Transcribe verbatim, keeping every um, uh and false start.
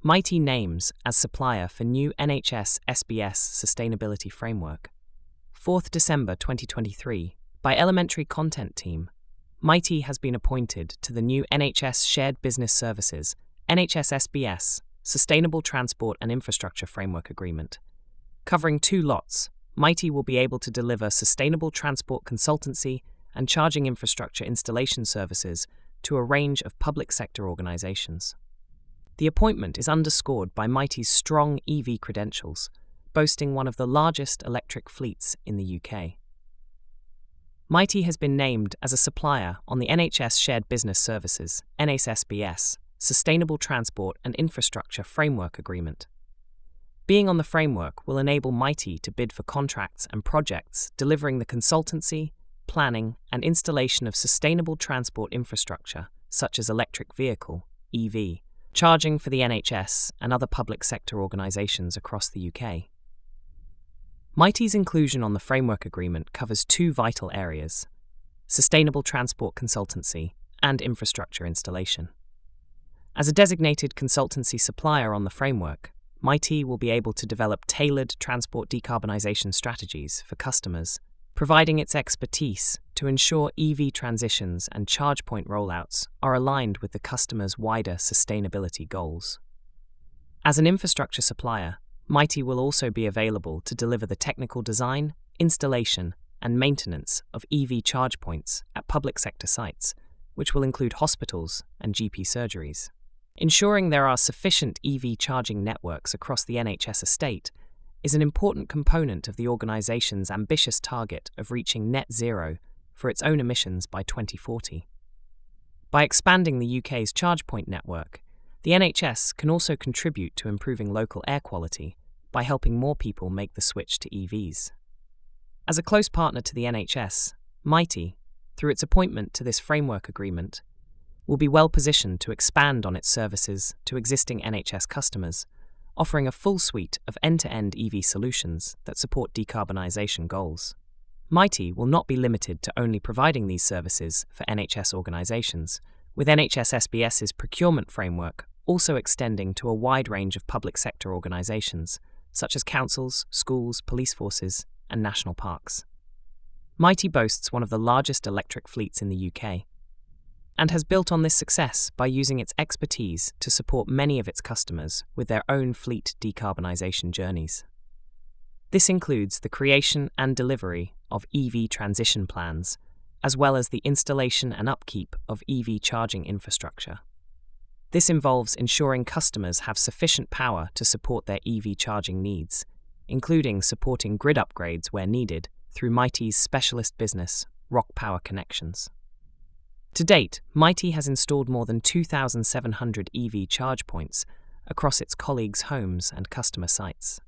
Mitie names as supplier for new N H S S B S Sustainability Framework. fourth of December twenty twenty-three, by Elementary Content Team, Mitie has been appointed to the new N H S Shared Business Services N H S S B S Sustainable Transport and Infrastructure Framework Agreement. Covering two lots, Mitie will be able to deliver sustainable transport consultancy and charging infrastructure installation services to a range of public sector organisations. The appointment is underscored by Mitie's strong E V credentials, boasting one of the largest electric fleets in the U K. Mitie has been named as a supplier on the N H S Shared Business Services N H S B S Sustainable Transport and Infrastructure Framework Agreement. Being on the framework will enable Mitie to bid for contracts and projects delivering the consultancy, planning, and installation of sustainable transport infrastructure, such as electric vehicle E V, charging for the N H S and other public sector organisations across the U K. Mitie's inclusion on the framework agreement covers two vital areas: sustainable transport consultancy and infrastructure installation. As a designated consultancy supplier on the framework, Mitie will be able to develop tailored transport decarbonisation strategies for customers, providing its expertise to ensure E V transitions and charge point rollouts are aligned with the customer's wider sustainability goals. As an infrastructure supplier, Mitie will also be available to deliver the technical design, installation, and maintenance of E V charge points at public sector sites, which will include hospitals and G P surgeries. Ensuring there are sufficient E V charging networks across the N H S estate is an important component of the organisation's ambitious target of reaching net zero for its own emissions by twenty forty. By expanding the U K's charge point network, the N H S can also contribute to improving local air quality by helping more people make the switch to E Vs. As a close partner to the N H S, Mitie, through its appointment to this framework agreement, will be well positioned to expand on its services to existing N H S customers, offering a full suite of end-to-end E V solutions that support decarbonisation goals. Mitie will not be limited to only providing these services for N H S organisations, with N H S S B S's procurement framework also extending to a wide range of public sector organisations, such as councils, schools, police forces, and national parks. Mitie boasts one of the largest electric fleets in the U K, and has built on this success by using its expertise to support many of its customers with their own fleet decarbonisation journeys. This includes the creation and delivery of E V transition plans, as well as the installation and upkeep of E V charging infrastructure. This involves ensuring customers have sufficient power to support their E V charging needs, including supporting grid upgrades where needed through Mitie's specialist business, Rock Power Connections. To date, Mitie has installed more than two thousand seven hundred E V charge points across its colleagues' homes and customer sites.